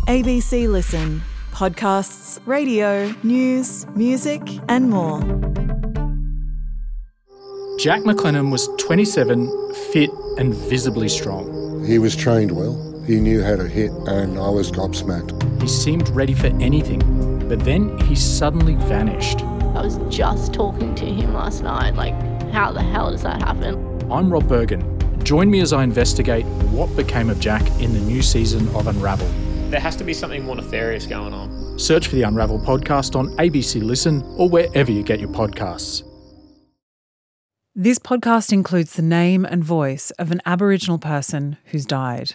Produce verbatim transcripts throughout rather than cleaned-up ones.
A B C Listen. Podcasts, radio, news, music and more. Jack McLennan was twenty-seven, fit and visibly strong. He was trained well. He knew how to hit, and I was gobsmacked. He seemed ready for anything, but then he suddenly vanished. I was just talking to him last night, like, how the hell does that happen? I'm Rob Bergen. Join me as I investigate what became of Jack in the new season of Unravel. There has to be something more nefarious going on. Search for the Unravel podcast on A B C Listen or wherever you get your podcasts. This podcast includes the name and voice of an Aboriginal person who's died.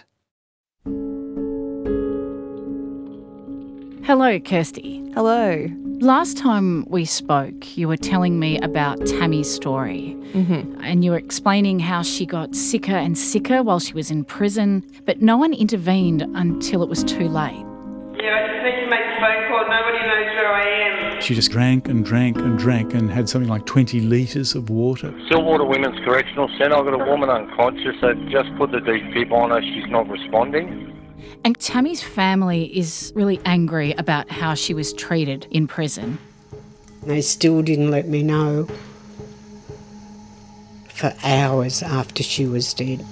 Hello, Kirsty. Hello. Last time we spoke, you were telling me about Tammy's story. Mm-hmm. And you were explaining how she got sicker and sicker while she was in prison, but no one intervened until it was too late. Yeah, I just need to make a phone call. Nobody knows where I am. She just drank and drank and drank and had something like twenty litres of water. Stillwater Women's Correctional Centre. I've got a woman unconscious. I just put the D P on her. She's not responding. And Tammy's family is really angry about how she was treated in prison. They still didn't let me know for hours after she was dead.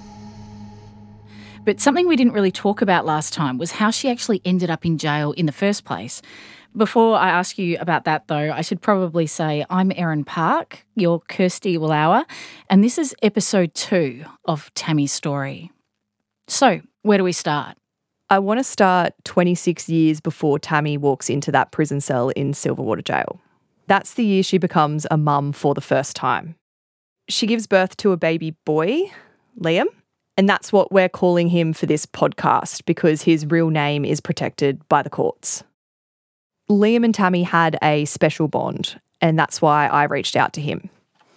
But something we didn't really talk about last time was how she actually ended up in jail in the first place. Before I ask you about that, though, I should probably say I'm Erin Park, your Kirsty Wallawa, and this is episode two of Tammy's story. So, where do we start? I want to start twenty-six years before Tammy walks into that prison cell in Silverwater Jail. That's the year she becomes a mum for the first time. She gives birth to a baby boy, Liam, and that's what we're calling him for this podcast because his real name is protected by the courts. Liam and Tammy had a special bond, and that's why I reached out to him.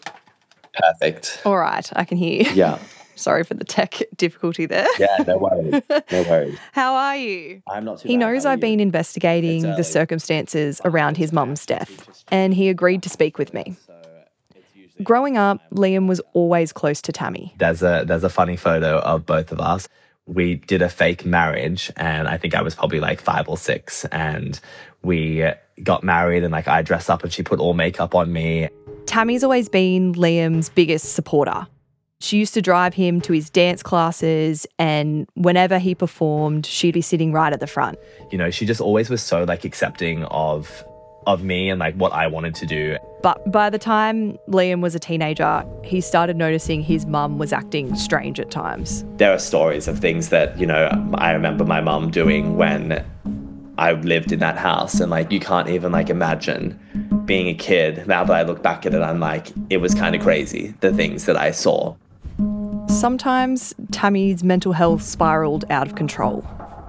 Perfect. All right, I can hear you. Yeah. Sorry for the tech difficulty there. Yeah, no worries. No worries. How are you? I'm not too He bad. knows I've been investigating the circumstances around his mum's death, and he agreed to speak with me. Growing up, Liam was always close to Tammy. There's a there's a funny photo of both of us. We did a fake marriage, and I think I was probably like five or six, and we got married, and like I dressed up and she put all makeup on me. Tammy's always been Liam's biggest supporter. She used to drive him to his dance classes, and whenever he performed, she'd be sitting right at the front. You know, she just always was so like accepting of of me and like what I wanted to do. But by the time Liam was a teenager, he started noticing his mum was acting strange at times. There are stories of things that, you know, I remember my mum doing when I lived in that house, and like you can't even like imagine being a kid. Now that I look back at it, I'm like, it was kind of crazy, the things that I saw. Sometimes Tammy's mental health spiraled out of control.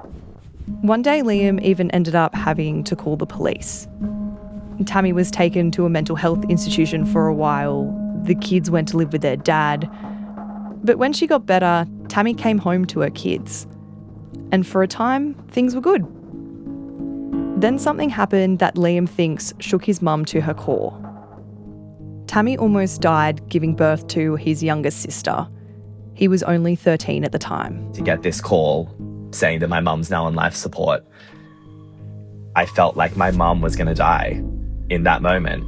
One day, Liam even ended up having to call the police. Tammy was taken to a mental health institution for a while. The kids went to live with their dad. But when she got better, Tammy came home to her kids. And for a time, things were good. Then something happened that Liam thinks shook his mum to her core. Tammy almost died giving birth to his younger sister. He was only thirteen at the time. To get this call saying that my mum's now on life support, I felt like my mum was going to die in that moment.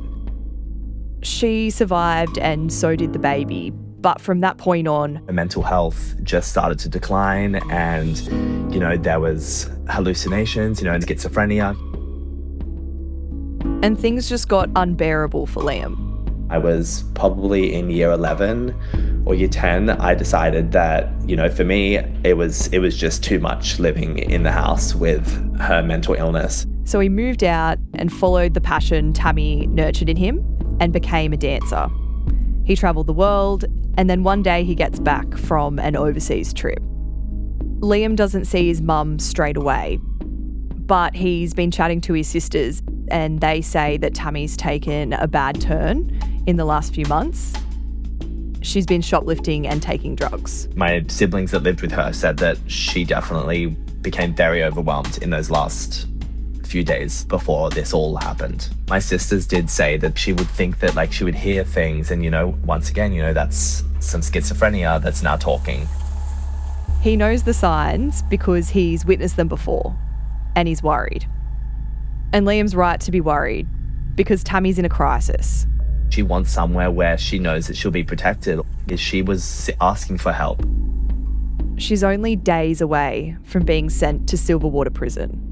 She survived and so did the baby. But from that point on, her mental health just started to decline, and, you know, there was hallucinations, you know, and schizophrenia. And things just got unbearable for Liam. I was probably in year eleven or year ten. I decided that, you know, for me, it was it was just too much living in the house with her mental illness. So he moved out and followed the passion Tammy nurtured in him and became a dancer. He travelled the world, and then one day he gets back from an overseas trip. Liam doesn't see his mum straight away, but he's been chatting to his sisters, and they say that Tammy's taken a bad turn in the last few months. She's been shoplifting and taking drugs. My siblings that lived with her said that she definitely became very overwhelmed in those last few days before this all happened. My sisters did say that she would think that like she would hear things, and, you know, once again, you know, that's some schizophrenia that's now talking. He knows the signs because he's witnessed them before. and he's worried. And Liam's right to be worried because Tammy's in a crisis. She wants somewhere where she knows that she'll be protected. She was asking for help. She's only days away from being sent to Silverwater Prison.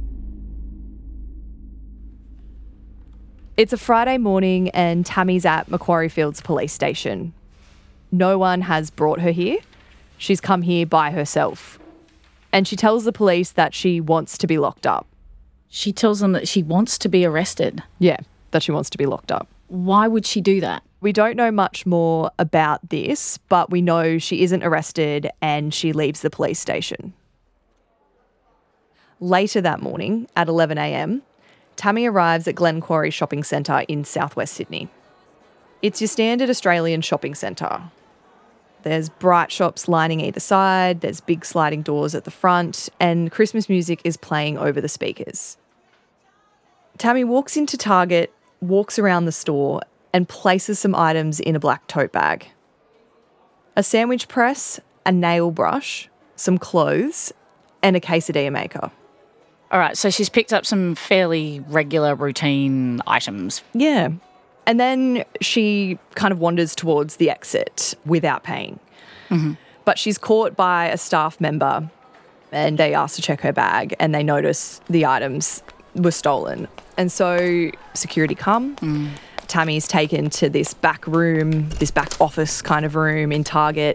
It's a Friday morning and Tammy's at Macquarie Fields Police Station. No one has brought her here. She's come here by herself. And she tells the police that she wants to be locked up. She tells them that she wants to be arrested? Yeah, that she wants to be locked up. Why would she do that? We don't know much more about this, but we know she isn't arrested and she leaves the police station. Later that morning, at eleven a.m, Tammy arrives at Glen Quarry Shopping Centre in southwest Sydney. It's your standard Australian shopping centre. There's bright shops lining either side, there's big sliding doors at the front, and Christmas music is playing over the speakers. Tammy walks into Target, walks around the store, and places some items in a black tote bag. A sandwich press, a nail brush, some clothes, and a quesadilla maker. All right, so she's picked up some fairly regular routine items. Yeah. And then she kind of wanders towards the exit without paying. Mm-hmm. But she's caught by a staff member and they ask to check her bag and they notice the items were stolen. And so security come. Mm. Tammy's taken to this back room, this back office kind of room in Target.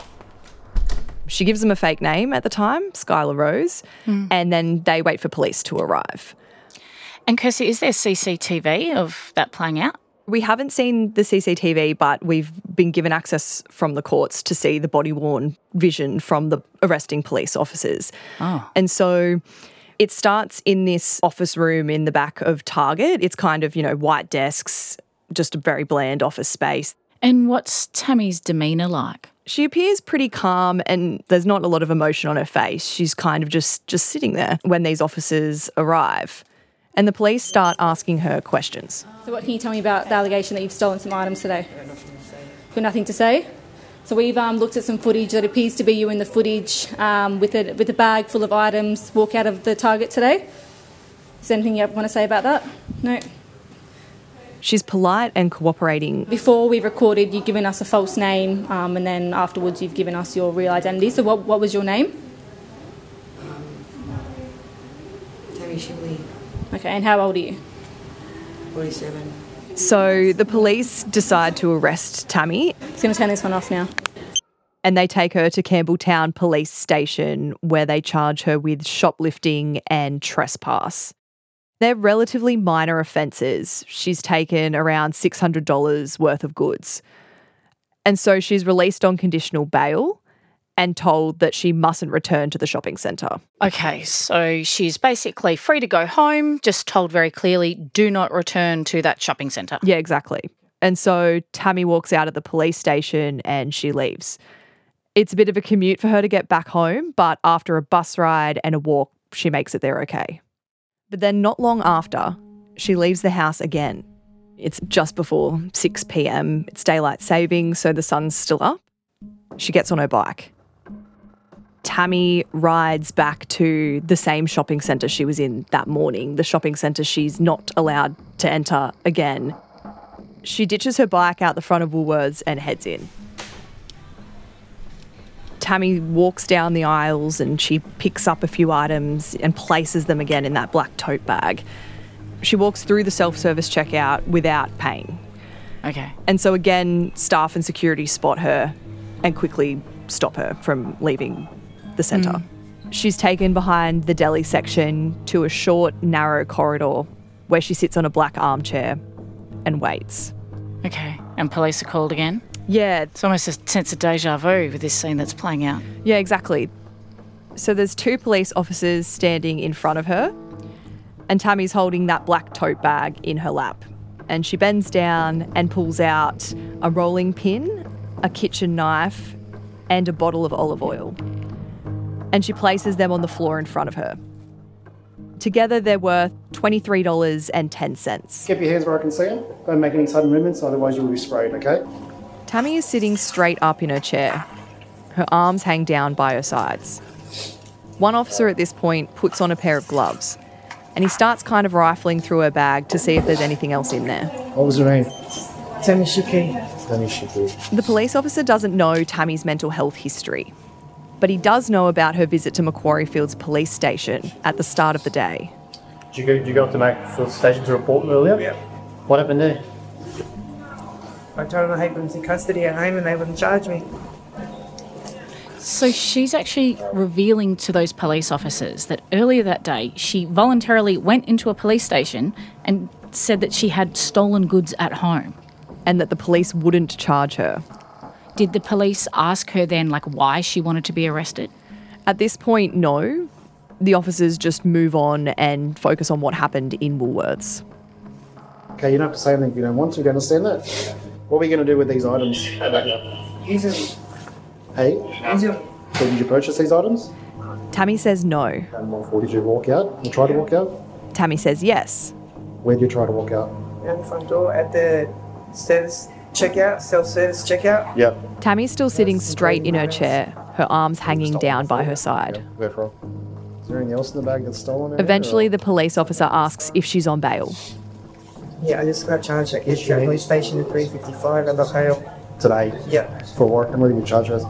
She gives them a fake name at the time, Skylar Rose, mm. and then they wait for police to arrive. And Kirsty, is there C C T V of that playing out? We haven't seen the C C T V, but we've been given access from the courts to see the body-worn vision from the arresting police officers. Oh. And so it starts in this office room in the back of Target. It's kind of, you know, white desks, just a very bland office space. And what's Tammy's demeanour like? She appears pretty calm and there's not a lot of emotion on her face. She's kind of just, just sitting there when these officers arrive. And the police start asking her questions. So what can you tell me about the allegation that you've stolen some items today? I got nothing to say. Got nothing to say? So we've um, looked at some footage that appears to be you in the footage um, with, a, with a bag full of items walk out of the Target today. Is there anything you want to say about that? No? She's polite and cooperating. Before we recorded, you've given us a false name um, and then afterwards you've given us your real identity. So what, what was your name? Um, Tammy Shibley. Okay, and how old are you? forty-seven. So the police decide to arrest Tammy. I'm going to turn this one off now. And they take her to Campbelltown Police Station where they charge her with shoplifting and trespass. They're relatively minor offences. She's taken around six hundred dollars worth of goods. And so she's released on conditional bail and told that she mustn't return to the shopping centre. Okay, so she's basically free to go home, just told very clearly, do not return to that shopping centre. Yeah, exactly. And so Tammy walks out of the police station and she leaves. It's a bit of a commute for her to get back home, but after a bus ride and a walk, she makes it there okay. But then not long after, she leaves the house again. It's just before six p.m. It's daylight saving, so the sun's still up. She gets on her bike. Tammy rides back to the same shopping centre she was in that morning, the shopping centre she's not allowed to enter again. She ditches her bike out the front of Woolworths and heads in. Tammy walks down the aisles and she picks up a few items and places them again in that black tote bag. She walks through the self-service checkout without paying. Okay. And so again, staff and security spot her and quickly stop her from leaving the centre. Mm. She's taken behind the deli section to a short, narrow corridor where she sits on a black armchair and waits. Okay. And police are called again? Yeah. It's almost a sense of deja vu with this scene that's playing out. Yeah, exactly. So there's two police officers standing in front of her and Tammy's holding that black tote bag in her lap. And she bends down and pulls out a rolling pin, a kitchen knife, and a bottle of olive oil. And she places them on the floor in front of her. Together, they're worth twenty-three dollars and ten cents. Keep your hands where I can see them. Don't make any sudden movements, otherwise you will be sprayed, okay? Tammy is sitting straight up in her chair. Her arms hang down by her sides. One officer at this point puts on a pair of gloves and he starts kind of rifling through her bag to see if there's anything else in there. What was your name? Tammy Shiki. Tammy Shiki. The police officer doesn't know Tammy's mental health history, but he does know about her visit to Macquarie Fields Police Station at the start of the day. Did you go, did you go up to Macfield Station to report earlier? Yeah. What happened there? I told them I had them in custody at home and they wouldn't charge me. So she's actually revealing to those police officers that earlier that day she voluntarily went into a police station and said that she had stolen goods at home. And that the police wouldn't charge her. Did the police ask her then, like, why she wanted to be arrested? At this point, no. The officers just move on and focus on what happened in Woolworths. Okay, you don't have to say anything if you don't want to. Do you understand that? What are we going to do with these items? Use them. Hey? Use them. So did you purchase these items? Tammy says no. And what for? Did you walk out? You try to walk out? Tammy says yes. Where did you try to walk out? Out the front door at the service checkout, self-service checkout. Yep. Tammy's still sitting straight in her chair, her arms hanging down by her side. Yep. Where from? Is there anything else in the bag that's stolen? Eventually, the police officer asks if she's on bail. Yeah, I just got charged at Eastern Police Station at three fifty-five at the bail. Today? Yeah. For what? And what did you charge us?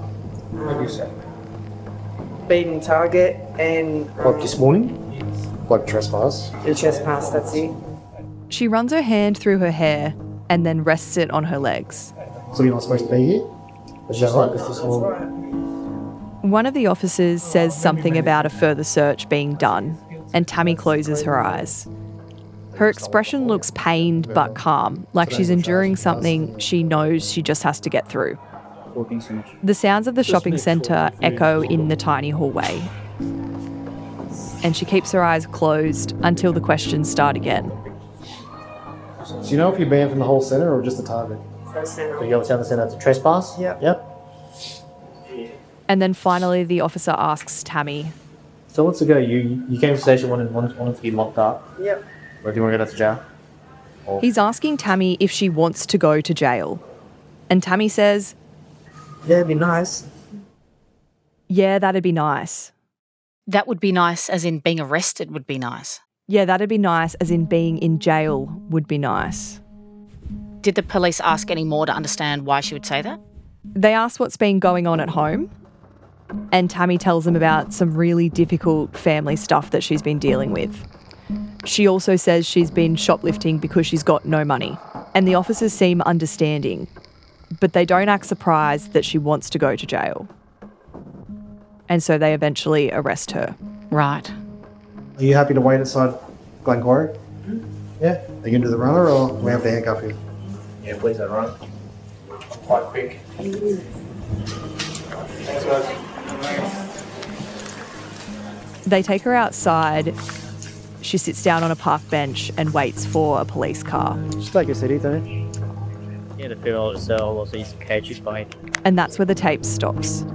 Beating target and... What, this morning? Like trespass? The trespass, that's it. She runs her hand through her hair and then rests it on her legs. So you're not supposed to be here? Is that right? This is all... One of the officers says something about a further search being done, and Tammy closes her eyes. Her expression looks pained but calm, like she's enduring something she knows she just has to get through. The sounds of the shopping centre echo in the tiny hallway, and she keeps her eyes closed until the questions start again. So you know if you're banned from the whole centre or just the target? Centre. So you understand the centre to trespass? Yep. Yep. And then finally the officer asks Tammy. So months ago you you came to the station wanted, wanted, wanted to be locked up. Yep. Or do you want to go to jail? Or... He's asking Tammy if she wants to go to jail. And Tammy says, yeah, it'd be nice. Yeah, that'd be nice. That would be nice, as in being arrested would be nice. Yeah, that'd be nice, as in being in jail would be nice. Did the police ask any more to understand why she would say that? They ask what's been going on at home, and Tammy tells them about some really difficult family stuff that she's been dealing with. She also says she's been shoplifting because she's got no money, and the officers seem understanding, but they don't act surprised that she wants to go to jail. And so they eventually arrest her. Right. Are you happy to wait outside Glen Quarry? Mm-hmm. Yeah. Are you going to do the runner or we have to handcuff you? Yeah, please don't run. Quite quick. Thanks, guys. They take her outside. She sits down on a park bench and waits for a police car. Just take your seat, don't you? Yeah, the feel of the cell also use a cage by. And that's where the tape stops.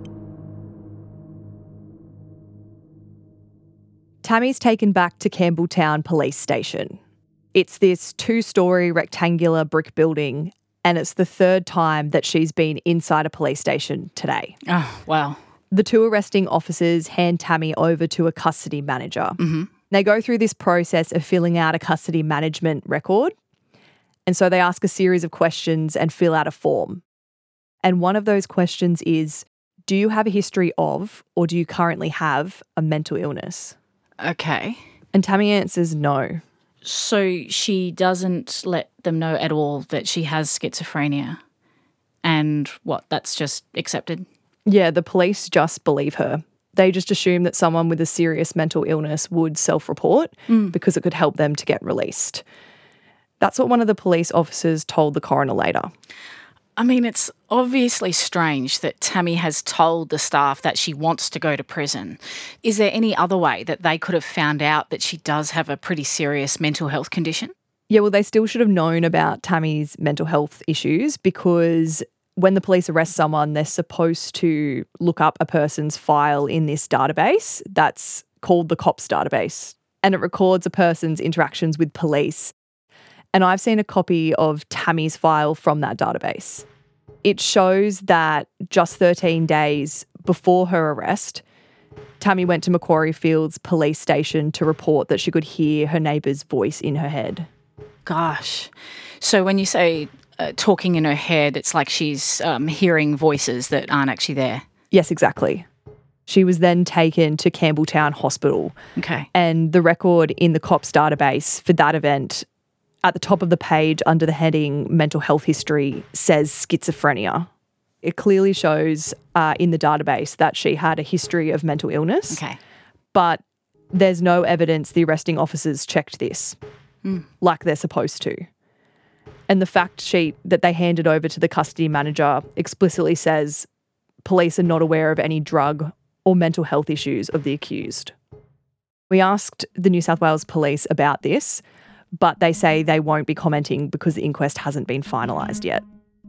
Tammy's taken back to Campbelltown Police Station. It's this two-storey rectangular brick building, and it's the third time that she's been inside a police station today. Oh, wow. The two arresting officers hand Tammy over to a custody manager. Mm-hmm. They go through this process of filling out a custody management record, and so they ask a series of questions and fill out a form. And one of those questions is, do you have a history of, or do you currently have, a mental illness? Okay. And Tammy answers no. So she doesn't let them know at all that she has schizophrenia. And what, that's just accepted? Yeah, the police just believe her. They just assume that someone with a serious mental illness would self-report mm. because it could help them to get released. That's what one of the police officers told the coroner later. I mean, it's obviously strange that Tammy has told the staff that she wants to go to prison. Is there any other way that they could have found out that she does have a pretty serious mental health condition? Yeah, well, they still should have known about Tammy's mental health issues because when the police arrest someone, they're supposed to look up a person's file in this database that's called the COPS database, and it records a person's interactions with police. And I've seen a copy of Tammy's file from that database. It shows that just thirteen days before her arrest, Tammy went to Macquarie Fields police station to report that she could hear her neighbour's voice in her head. Gosh. So when you say uh, talking in her head, it's like she's um, hearing voices that aren't actually there. Yes, exactly. She was then taken to Campbelltown Hospital. Okay. And the record in the cops database for that event, at the top of the page under the heading mental health history, says schizophrenia. It clearly shows uh, in the database that she had a history of mental illness. Okay. But there's no evidence the arresting officers checked this Mm. like they're supposed to. And the fact sheet that they handed over to the custody manager explicitly says police are not aware of any drug or mental health issues of the accused. We asked the New South Wales Police about this, but they say they won't be commenting because the inquest hasn't been finalised yet.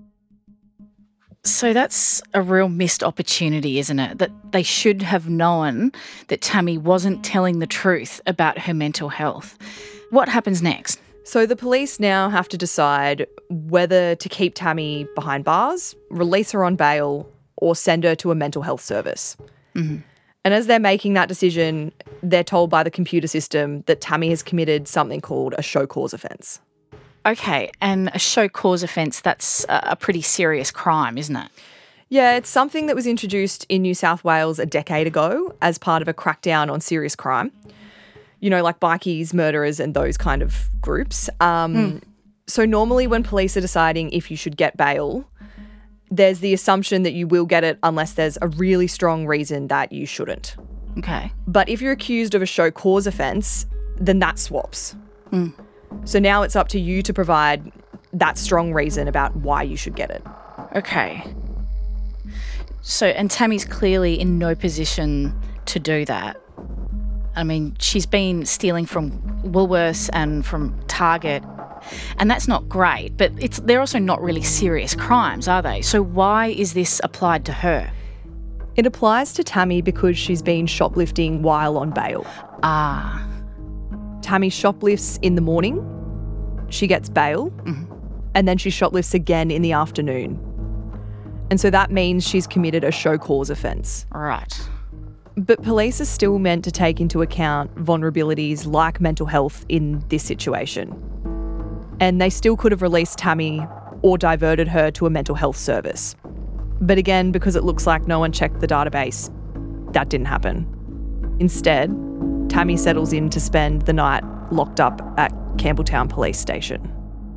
So that's a real missed opportunity, isn't it? That they should have known that Tammy wasn't telling the truth about her mental health. What happens next? So the police now have to decide whether to keep Tammy behind bars, release her on bail, or send her to a mental health service. Mm-hmm. And as they're making that decision, they're told by the computer system that Tammy has committed something called a show cause offence. Okay, and a show cause offence, that's a pretty serious crime, isn't it? Yeah, it's something that was introduced in New South Wales a decade ago as part of a crackdown on serious crime. You know, like bikies, murderers and those kind of groups. Um, Mm. So normally when police are deciding if you should get bail, there's the assumption that you will get it unless there's a really strong reason that you shouldn't. Okay. But if you're accused of a show cause offence, then that swaps. Mm. So now it's up to you to provide that strong reason about why you should get it. Okay. So, and Tammy's clearly in no position to do that. I mean, she's been stealing from Woolworths and from Target, and that's not great, but it's they're also not really serious crimes, are they? So why is this applied to her? It applies to Tammy because she's been shoplifting while on bail. Ah. Tammy shoplifts in the morning, she gets bail, mm-hmm. and then she shoplifts again in the afternoon. And so that means she's committed a show cause offence. Right. But police are still meant to take into account vulnerabilities like mental health in this situation. And they still could have released Tammy or diverted her to a mental health service. But again, because it looks like no one checked the database, that didn't happen. Instead, Tammy settles in to spend the night locked up at Campbelltown Police Station.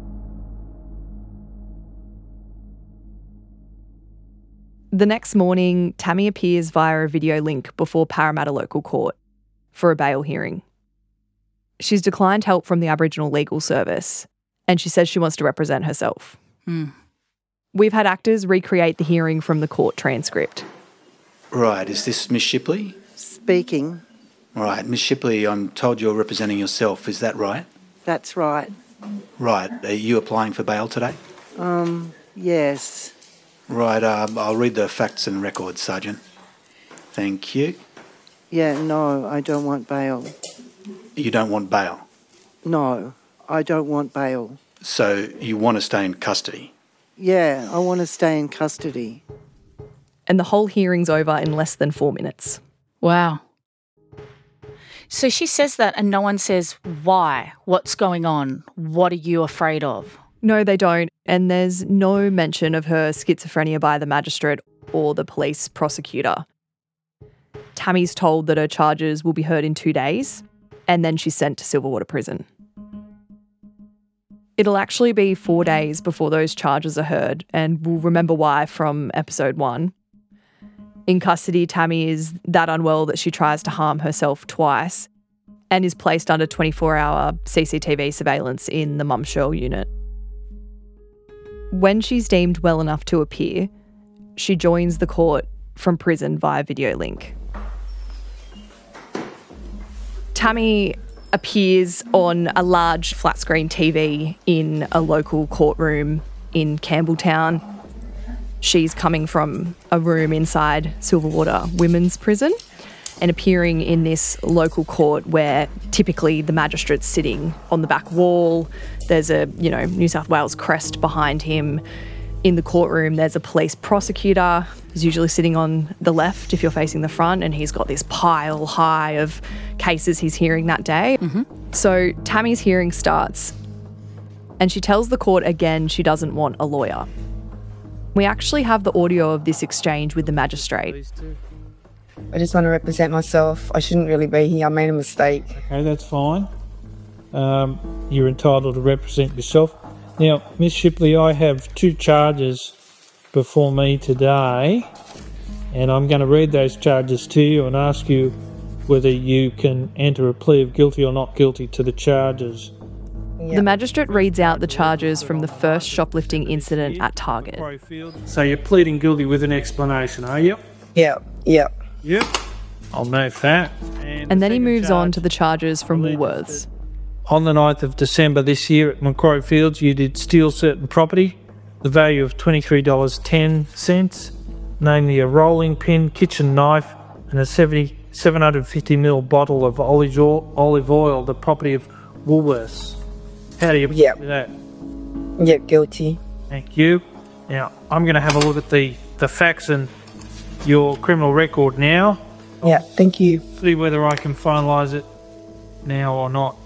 The next morning, Tammy appears via a video link before Parramatta Local Court for a bail hearing. She's declined help from the Aboriginal Legal Service, and she says she wants to represent herself. Mm. We've had actors recreate the hearing from the court transcript. Right, is this Miss Shipley? Speaking. Right, Miss Shipley, I'm told you're representing yourself, is that right? That's right. Right, are you applying for bail today? Um, yes. Right, um, I'll read the facts and records, Sergeant. Thank you. Yeah, no, I don't want bail. You don't want bail? No, I don't want bail. So you want to stay in custody? Yeah, I want to stay in custody. And the whole hearing's over in less than four minutes. Wow. So she says that and no one says why, what's going on, what are you afraid of? No, they don't. And there's no mention of her schizophrenia by the magistrate or the police prosecutor. Tammy's told that her charges will be heard in two days and then she's sent to Silverwater Prison. It'll actually be four days before those charges are heard, and we'll remember why from episode one. In custody, Tammy is that unwell that she tries to harm herself twice and is placed under twenty-four hour C C T V surveillance in the Mum Shirl unit. When she's deemed well enough to appear, she joins the court from prison via video link. Tammy appears on a large flat screen T V in a local courtroom in Campbelltown. She's coming from a room inside Silverwater Women's Prison and appearing in this local court where typically the magistrate's sitting on the back wall. There's a, you know, New South Wales crest behind him. In the courtroom, there's a police prosecutor He's usually sitting on the left if you're facing the front, and he's got this pile high of cases he's hearing that day. Mm-hmm. So Tammy's hearing starts, and she tells the court again she doesn't want a lawyer. We actually have the audio of this exchange with the magistrate. I just want to represent myself. I shouldn't really be here. I made a mistake. Okay, that's fine. Um, you're entitled to represent yourself. Now, Miss Shipley, I have two charges before me today, and I'm going to read those charges to you and ask you whether you can enter a plea of guilty or not guilty to the charges. The magistrate reads out the charges from the first shoplifting incident at Target. So you're pleading guilty with an explanation, are you? Yep, yep. Yep. I'll note that. And, and then he moves on to the charges from Woolworths. On the ninth of December this year at Macquarie Fields, you did steal certain property, the value of twenty-three dollars ten, namely a rolling pin, kitchen knife, and a seven hundred fifty milliliter bottle of olive oil, olive oil, the property of Woolworths. How do you put yep. that? Yep, guilty. Thank you. Now, I'm going to have a look at the, the facts and your criminal record now. Yeah, thank you. See whether I can finalise it now or not.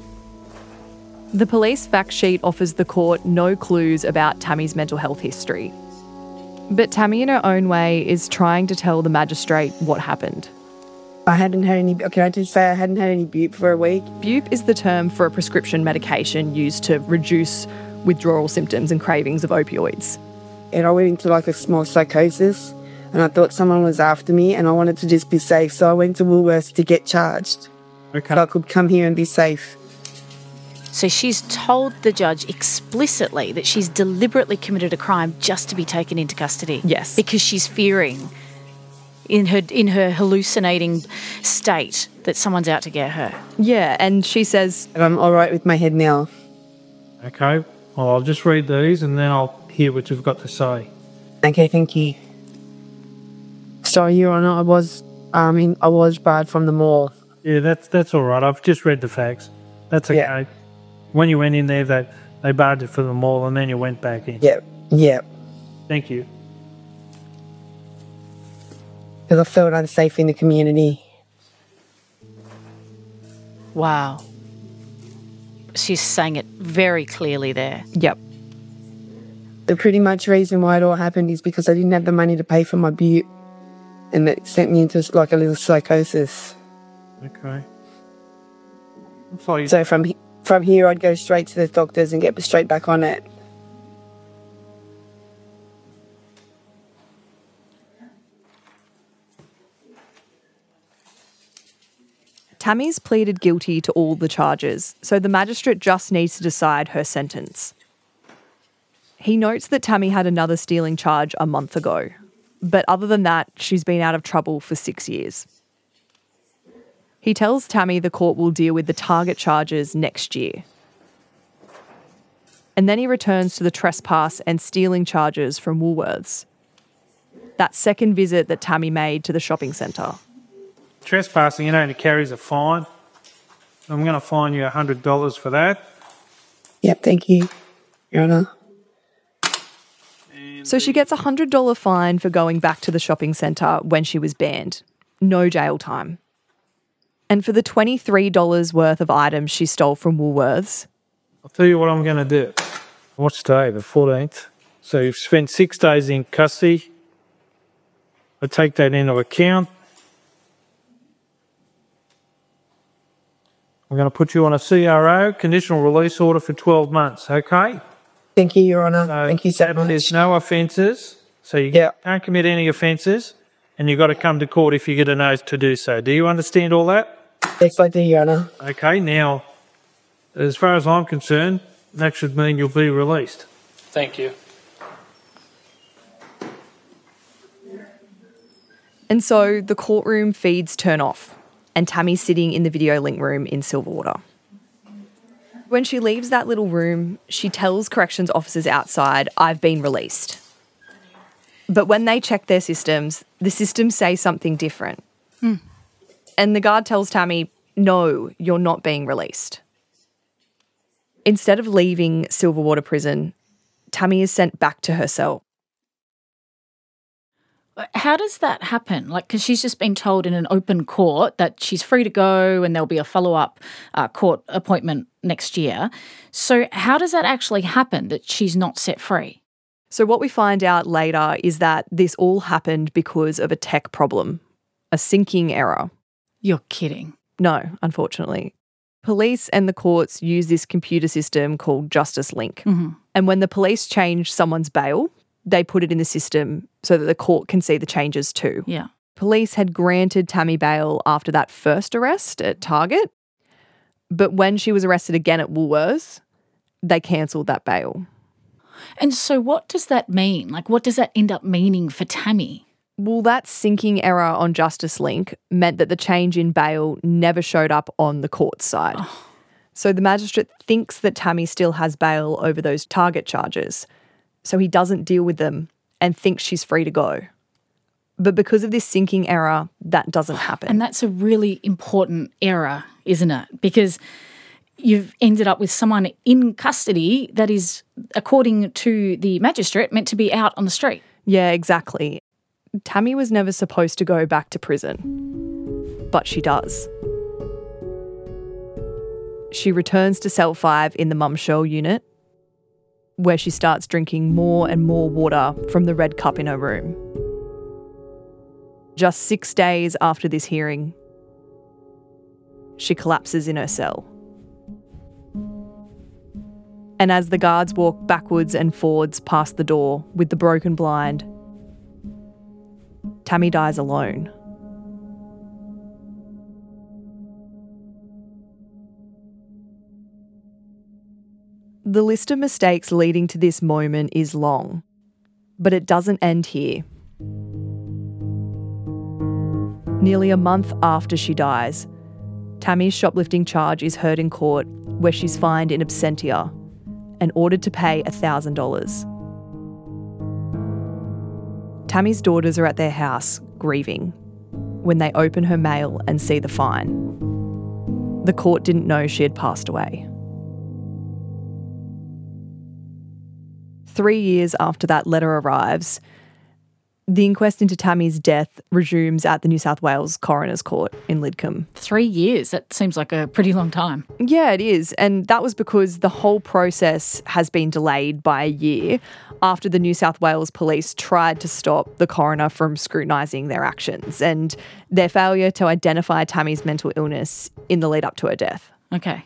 The police fact sheet offers the court no clues about Tammy's mental health history. But Tammy, in her own way, is trying to tell the magistrate what happened. I hadn't had any, can I just say I hadn't had any bupe for a week? Bupe is the term for a prescription medication used to reduce withdrawal symptoms and cravings of opioids. And I went into like a small psychosis, and I thought someone was after me, and I wanted to just be safe, so I went to Woolworths to get charged. Okay. So I could come here and be safe. So she's told the judge explicitly that she's deliberately committed a crime just to be taken into custody. Yes. Because she's fearing in her in her hallucinating state that someone's out to get her. Yeah, and she says... And I'm all right with my head now. Okay, well, I'll just read these and then I'll hear what you've got to say. Okay, thank you. Sorry, Your Honour, I was, I mean, I was barred from the mall. Yeah, that's that's all right. I've just read the facts. That's okay. Yeah. When you went in there, they, they barred you for the mall and then you went back in. Yep, yep. Thank you. Because I felt unsafe in the community. Wow. She's saying it very clearly there. Yep. The pretty much reason why it all happened is because I didn't have the money to pay for my butte. And it sent me into like a little psychosis. Okay. So from from here, I'd go straight to the doctors and get straight back on it. Tammy's pleaded guilty to all the charges, so the magistrate just needs to decide her sentence. He notes that Tammy had another stealing charge a month ago, but other than that, she's been out of trouble for six years. He tells Tammy the court will deal with the Target charges next year. And then he returns to the trespass and stealing charges from Woolworths. That second visit that Tammy made to the shopping centre. Trespassing, it only carries a fine. I'm going to fine you one hundred dollars for that. Yep, thank you, Your Honour. So she gets a one hundred dollars fine for going back to the shopping centre when she was banned. No jail time. And for the twenty-three dollars worth of items she stole from Woolworths... I'll tell you what I'm going to do. What's today, the fourteenth? So you've spent six days in custody. I take that into account. I'm going to put you on a C R O, conditional release order for twelve months, okay? Thank you, Your Honour. So Thank you so much. There's no offences, so you yeah. can't commit any offences, and you've got to come to court if you get an oath to do so. Do you understand all that? Yes, I do, Your Honour. Okay, now, as far as I'm concerned, that should mean you'll be released. Thank you. And so the courtroom feeds turn off, and Tammy's sitting in the video link room in Silverwater. When she leaves that little room, she tells corrections officers outside, "I've been released." But when they check their systems, the systems say something different. Mm. And the guard tells Tammy, "No, you're not being released." Instead of leaving Silverwater Prison, Tammy is sent back to her cell. How does that happen? Like, because she's just been told in an open court that she's free to go and there'll be a follow-up uh, court appointment next year. So how does that actually happen, that she's not set free? So what we find out later is that this all happened because of a tech problem, a syncing error. You're kidding. No, unfortunately. Police and the courts use this computer system called Justice Link. Mm-hmm. And when the police change someone's bail, they put it in the system so that the court can see the changes too. Yeah. Police had granted Tammy bail after that first arrest at Target, but when she was arrested again at Woolworths, they cancelled that bail. And so what does that mean? Like, what does that end up meaning for Tammy? Well, that syncing error on Justice Link meant that the change in bail never showed up on the court's side. Oh. So the magistrate thinks that Tammy still has bail over those Target charges, so he doesn't deal with them and thinks she's free to go. But because of this syncing error, that doesn't happen. And that's a really important error, isn't it? Because you've ended up with someone in custody that is, according to the magistrate, meant to be out on the street. Yeah, exactly. Tammy was never supposed to go back to prison, but she does. She returns to cell five in the Mum Shell unit, where she starts drinking more and more water from the red cup in her room. Just six days after this hearing, she collapses in her cell. And as the guards walk backwards and forwards past the door with the broken blind, Tammy dies alone. The list of mistakes leading to this moment is long, but it doesn't end here. Nearly a month after she dies, Tammy's shoplifting charge is heard in court, where she's fined in absentia and ordered to pay one thousand dollars. Tammy's daughters are at their house, grieving, when they open her mail and see the fine. The court didn't know she had passed away. Three years after that letter arrives, the inquest into Tammy's death resumes at the New South Wales Coroner's Court in Lidcombe. Three years? That seems like a pretty long time. Yeah, it is. And that was because the whole process has been delayed by a year after the New South Wales Police tried to stop the coroner from scrutinising their actions and their failure to identify Tammy's mental illness in the lead up to her death. Okay.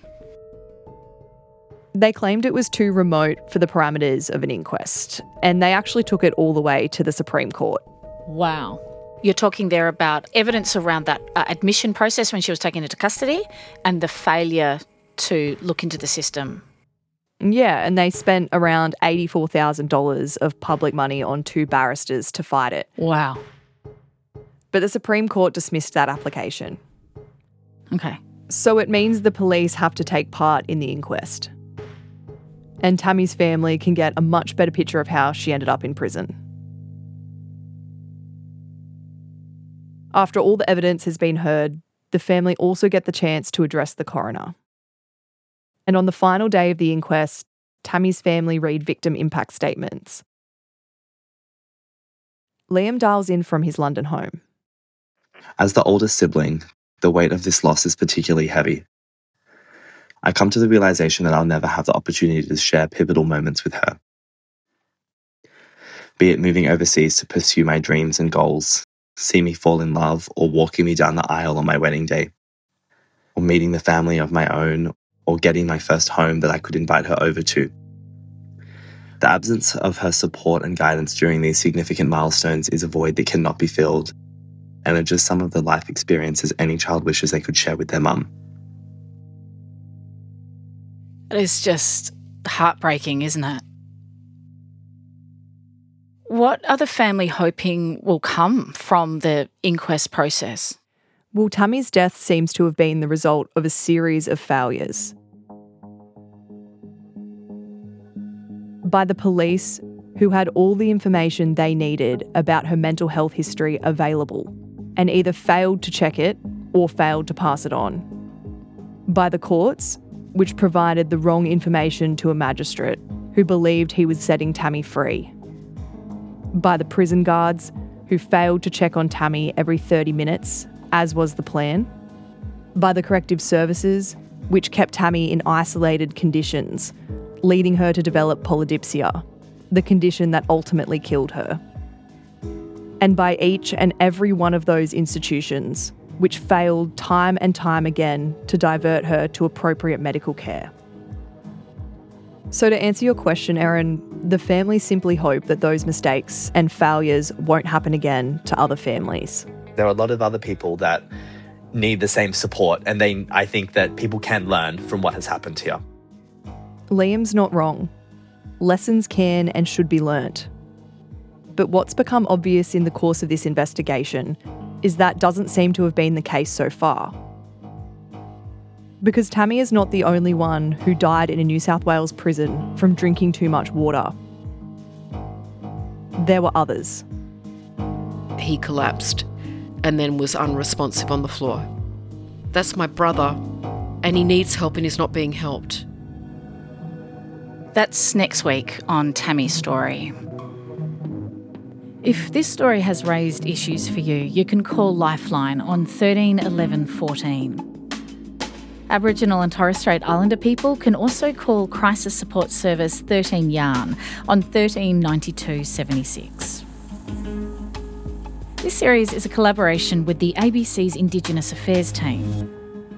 They claimed it was too remote for the parameters of an inquest, and they actually took it all the way to the Supreme Court. Wow. You're talking there about evidence around that uh, admission process when she was taken into custody and the failure to look into the system. Yeah, and they spent around eighty-four thousand dollars of public money on two barristers to fight it. Wow. But the Supreme Court dismissed that application. Okay. So it means the police have to take part in the inquest. And Tammy's family can get a much better picture of how she ended up in prison. After all the evidence has been heard, the family also get the chance to address the coroner. And on the final day of the inquest, Tammy's family read victim impact statements. Liam dials in from his London home. As the oldest sibling, the weight of this loss is particularly heavy. I come to the realization that I'll never have the opportunity to share pivotal moments with her. Be it moving overseas to pursue my dreams and goals, see me fall in love, or walking me down the aisle on my wedding day, or meeting the family of my own, or getting my first home that I could invite her over to. The absence of her support and guidance during these significant milestones is a void that cannot be filled, and are just some of the life experiences any child wishes they could share with their mum. It's just heartbreaking, isn't it? What are the family hoping will come from the inquest process? Well, Tammy's death seems to have been the result of a series of failures. By the police, who had all the information they needed about her mental health history available, and either failed to check it or failed to pass it on. By the courts, which provided the wrong information to a magistrate who believed he was setting Tammy free. By the prison guards, who failed to check on Tammy every thirty minutes, as was the plan, by the corrective services, which kept Tammy in isolated conditions, leading her to develop polydipsia, the condition that ultimately killed her. And by each and every one of those institutions, which failed time and time again to divert her to appropriate medical care. So to answer your question, Erin, the family simply hope that those mistakes and failures won't happen again to other families. There are a lot of other people that need the same support, and they, I think that people can learn from what has happened here. Liam's not wrong. Lessons can and should be learnt. But what's become obvious in the course of this investigation is that doesn't seem to have been the case so far. Because Tammy is not the only one who died in a New South Wales prison from drinking too much water. There were others. He collapsed and then was unresponsive on the floor. That's my brother, and he needs help and he's not being helped. That's next week on Tammy's Story. If this story has raised issues for you, you can call Lifeline on thirteen eleven fourteen. Aboriginal and Torres Strait Islander people can also call Crisis Support Service thirteen Yarn on thirteen ninety-two seventy-six. This series is a collaboration with the A B C's Indigenous Affairs team.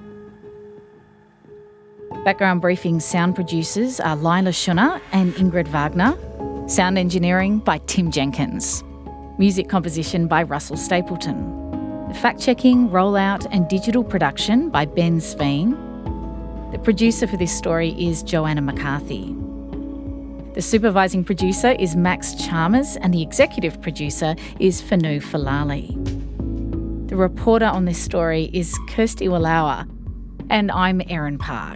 Background Briefing's sound producers are Lila Schunner and Ingrid Wagner. Sound engineering by Tim Jenkins. Music composition by Russell Stapleton. Fact-checking, rollout and digital production by Ben Sveen. The producer for this story is Joanna McCarthy. The supervising producer is Max Chalmers and the executive producer is Fanu Falali. The reporter on this story is Kirsty Walawa, and I'm Erin Park.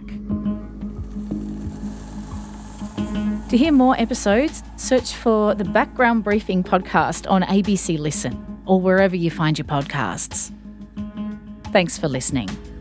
To hear more episodes, search for the Background Briefing podcast on A B C Listen or wherever you find your podcasts. Thanks for listening.